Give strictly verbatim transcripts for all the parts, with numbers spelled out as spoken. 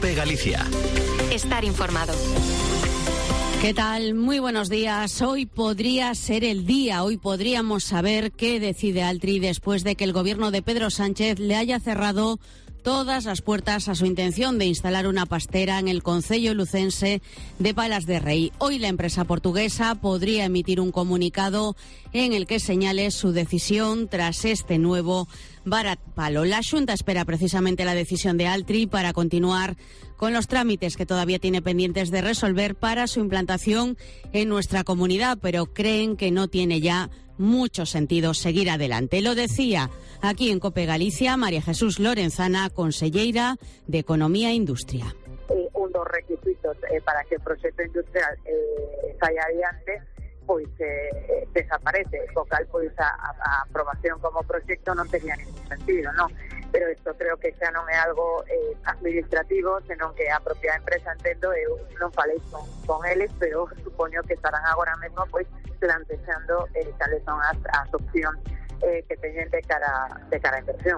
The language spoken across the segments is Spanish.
COPE Galicia. Estar informado. ¿Qué tal? Muy buenos días. Hoy podría ser el día, hoy podríamos saber qué decide Altri después de que el gobierno de Pedro Sánchez le haya cerrado todas las puertas a su intención de instalar una pastera en el concello lucense de Palas de Rei. Hoy la empresa portuguesa podría emitir un comunicado en el que señale su decisión tras este nuevo varapalo. La Xunta espera precisamente la decisión de Altri para continuar con los trámites que todavía tiene pendientes de resolver para su implantación en nuestra comunidad, pero creen que no tiene ya mucho sentido seguir adelante. Lo decía aquí en COPE Galicia María Jesús Lorenzana, conselleira de Economía e Industria. Eh, un dos requisitos eh, para que o proxecto industrial eh, saia adiante, pois eh, desaparece, co cal pois a, a aprobación como proxecto non tenía ningún sentido, non? Pero isto creo que xa non é algo eh, administrativo, senón que a propia empresa, entendo, eu non falei con, con eles, pero supoño que estarán agora mesmo pois plantexando eh, cales son as, as opcións eh, que teñen de cara, de cara a inversión.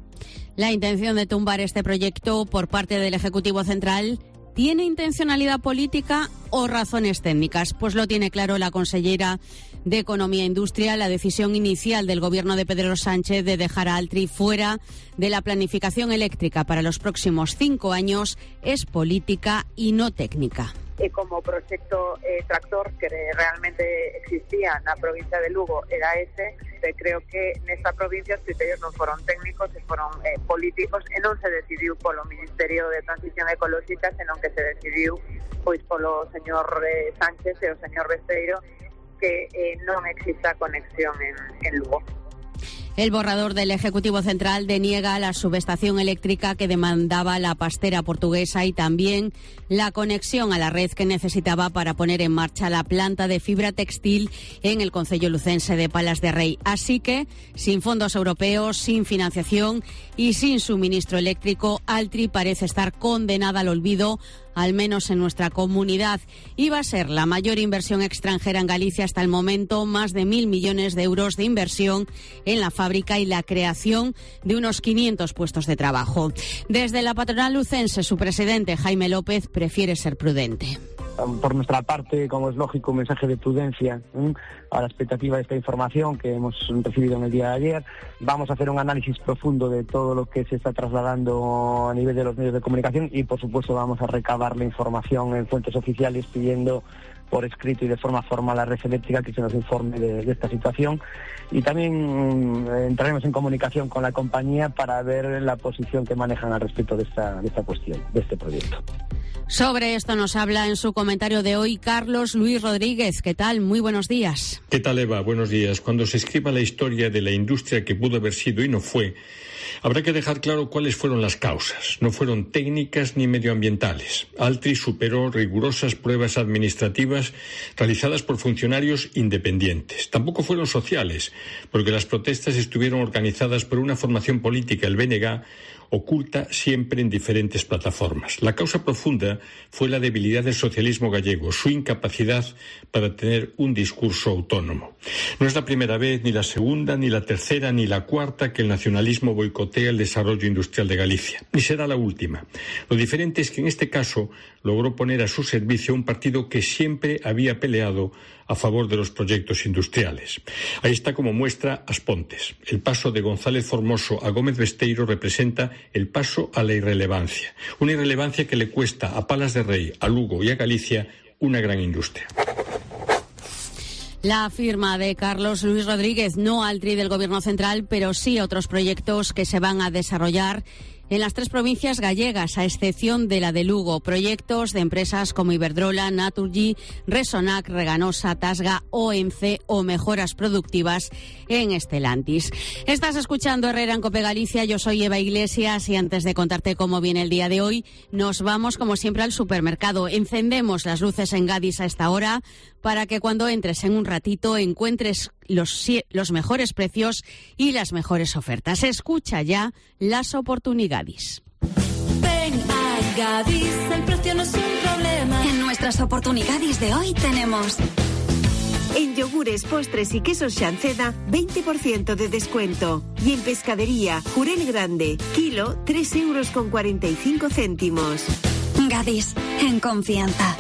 La intención de tumbar este proyecto por parte del Ejecutivo Central ¿tiene intencionalidad política o razones técnicas? Pues lo tiene claro la consellera de Economía e Industria. La decisión inicial del gobierno de Pedro Sánchez de dejar a Altri fuera de la planificación eléctrica para los próximos cinco años es política y no técnica. E como proxecto eh, tractor que realmente existía na provincia de Lugo era ese, e creo que nesta provincia os criterios non foron técnicos, e foron eh, políticos, e non se decidiu polo Ministerio de Transición Ecolóxica, senón que se decidiu pois polo señor eh, Sánchez e o señor Besteiro que eh, non exista conexión en, en Lugo. El borrador del Ejecutivo Central deniega la subestación eléctrica que demandaba la pastera portuguesa y también la conexión a la red que necesitaba para poner en marcha la planta de fibra textil en el concello lucense de Palas de Rei. Así que, sin fondos europeos, sin financiación y sin suministro eléctrico, Altri parece estar condenada al olvido, al menos en nuestra comunidad. Iba a ser la mayor inversión extranjera en Galicia hasta el momento, más de mil millones de euros de inversión en la fábrica y la creación de unos quinientos puestos de trabajo. Desde la patronal lucense, su presidente, Jaime López, prefiere ser prudente. Por nuestra parte, como es lógico, un mensaje de prudencia ¿eh? a la expectativa de esta información que hemos recibido en el día de ayer. Vamos a hacer un análisis profundo de todo lo que se está trasladando a nivel de los medios de comunicación y, por supuesto, vamos a recabar la información en fuentes oficiales pidiendo por escrito y de forma formal a la red eléctrica que se nos informe de, de esta situación, y también eh, entraremos en comunicación con la compañía para ver la posición que manejan al respecto de esta, de esta cuestión, de este proyecto. Sobre esto nos habla en su comentario de hoy Carlos Luis Rodríguez. ¿Qué tal? Muy buenos días. ¿Qué tal, Eva? Buenos días. Cuando se escriba la historia de la industria que pudo haber sido y no fue, habrá que dejar claro cuáles fueron las causas. No fueron técnicas ni medioambientales. Altri superó rigurosas pruebas administrativas realizadas por funcionarios independientes. Tampoco fueron sociales, porque las protestas estuvieron organizadas por una formación política, el B N G, oculta siempre en diferentes plataformas. La causa profunda fue la debilidad del socialismo gallego, su incapacidad para tener un discurso autónomo. No es la primera vez, ni la segunda, ni la tercera, ni la cuarta que el nacionalismo boicotea el desarrollo industrial de Galicia. Ni será la última. Lo diferente es que en este caso logró poner a su servicio un partido que siempre había peleado a favor de los proyectos industriales. Ahí está como muestra As Pontes. El paso de González Formoso a Gómez Besteiro representa el paso a la irrelevancia. Una irrelevancia que le cuesta a Palas de Rei, a Lugo y a Galicia una gran industria. La firma de Carlos Luis Rodríguez, no Altri del Gobierno Central, pero sí otros proyectos que se van a desarrollar en las tres provincias gallegas, a excepción de la de Lugo. Proyectos de empresas como Iberdrola, Naturgy, Resonac, Reganosa, Tasga, O M C o mejoras productivas en Stellantis. Estás escuchando Herrera en COPE Galicia, yo soy Eva Iglesias y antes de contarte cómo viene el día de hoy, nos vamos como siempre al supermercado. Encendemos las luces en Gadis a esta hora para que cuando entres en un ratito encuentres los, los mejores precios y las mejores ofertas. Escucha ya las oportunidades. Ven a Gadis, el precio no es un problema. En nuestras oportunidades de hoy tenemos... En yogures, postres y quesos Xanceda, veinte por ciento de descuento. Y en pescadería, Jurel Grande, kilo, tres euros con cuarenta y cinco céntimos. Gadis, en confianza.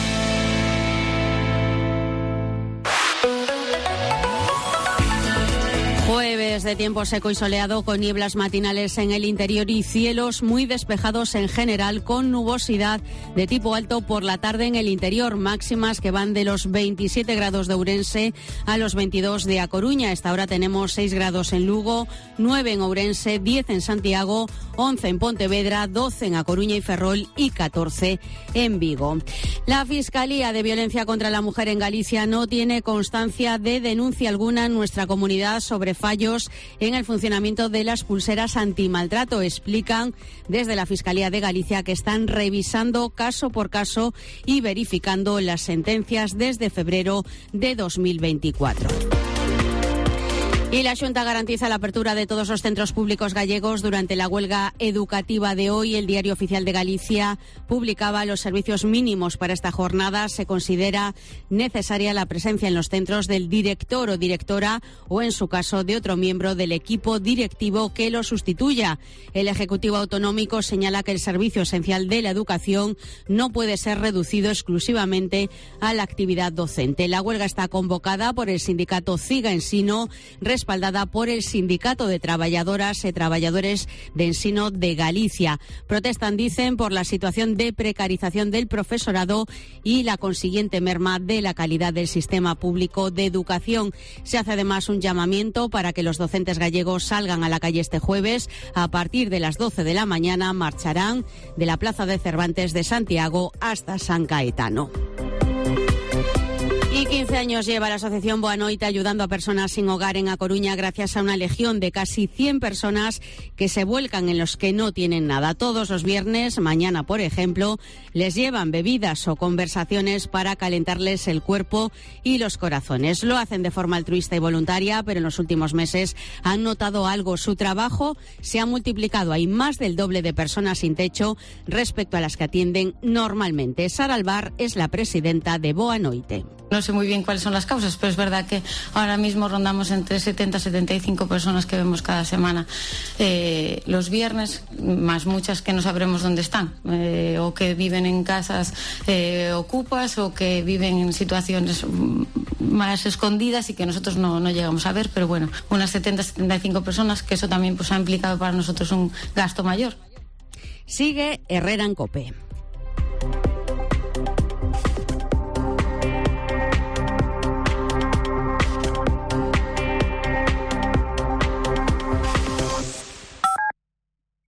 Jueves de tiempo seco y soleado con nieblas matinales en el interior y cielos muy despejados en general con nubosidad de tipo alto por la tarde en el interior, máximas que van de los veintisiete grados de Ourense a los veintidós de A Coruña. A esta hora tenemos seis grados en Lugo, nueve en Ourense, diez en Santiago, once en Pontevedra, doce en A Coruña y Ferrol y catorce en Vigo. La Fiscalía de Violencia contra la Mujer en Galicia no tiene constancia de denuncia alguna en nuestra comunidad sobre fallos en el funcionamiento de las pulseras antimaltrato. Explican desde la Fiscalía de Galicia que están revisando caso por caso y verificando las sentencias desde febrero de dos mil veinticuatro. Y la Xunta garantiza la apertura de todos los centros públicos gallegos durante la huelga educativa de hoy. El Diario Oficial de Galicia publicaba los servicios mínimos para esta jornada. Se considera necesaria la presencia en los centros del director o directora o, en su caso, de otro miembro del equipo directivo que lo sustituya. El Ejecutivo Autonómico señala que el servicio esencial de la educación no puede ser reducido exclusivamente a la actividad docente. La huelga está convocada por el sindicato CIGA Ensino, respaldada por el Sindicato de Traballadoras y Trabajadores de Ensino de Galicia. Protestan, dicen, por la situación de precarización del profesorado y la consiguiente merma de la calidad del sistema público de educación. Se hace además un llamamiento para que los docentes gallegos salgan a la calle este jueves. A partir de las doce de la mañana marcharán de la Plaza de Cervantes de Santiago hasta San Caetano. Y quince años lleva la Asociación Boa Noite ayudando a personas sin hogar en A Coruña gracias a una legión de casi cien personas que se vuelcan en los que no tienen nada. Todos los viernes, mañana por ejemplo, les llevan bebidas o conversaciones para calentarles el cuerpo y los corazones. Lo hacen de forma altruista y voluntaria, pero en los últimos meses han notado algo. Su trabajo se ha multiplicado. Hay más del doble de personas sin techo respecto a las que atienden normalmente. Sara Alvar es la presidenta de Boa Noite. No sé muy bien cuáles son las causas, pero es verdad que ahora mismo rondamos entre setenta y setenta y cinco personas que vemos cada semana eh, los viernes, más muchas que no sabremos dónde están, eh, o que viven en casas eh, ocupas o que viven en situaciones más escondidas y que nosotros no, no llegamos a ver, pero bueno, unas setenta a setenta y cinco personas, que eso también pues ha implicado para nosotros un gasto mayor. Sigue Herrera en COPE.